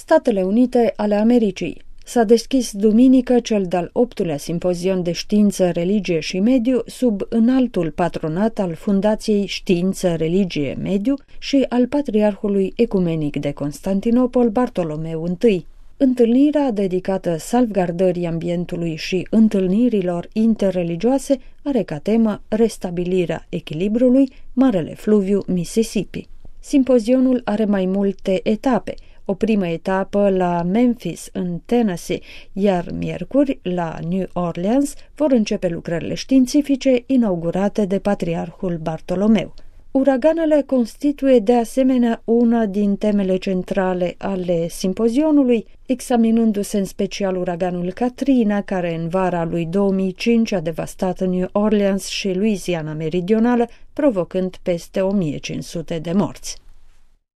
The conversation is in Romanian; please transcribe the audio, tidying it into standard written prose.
Statele Unite ale Americii. S-a deschis duminică cel de-al 8-lea simpozion de știință, religie și mediu sub înaltul patronat al Fundației Știință, Religie, Mediu și al Patriarhului Ecumenic de Constantinopol, Bartolomeu I. Întâlnirea dedicată salvgardării ambientului și întâlnirilor interreligioase are ca temă restabilirea echilibrului Marele Fluviu Mississippi. Simpozionul are mai multe etape. O primă etapă la Memphis, în Tennessee, iar miercuri, la New Orleans, vor începe lucrările științifice inaugurate de Patriarhul Bartolomeu. Uraganele constituie de asemenea una din temele centrale ale simpozionului, examinându-se în special uraganul Katrina, care în vara lui 2005 a devastat New Orleans și Louisiana Meridională, provocând peste 1500 de morți.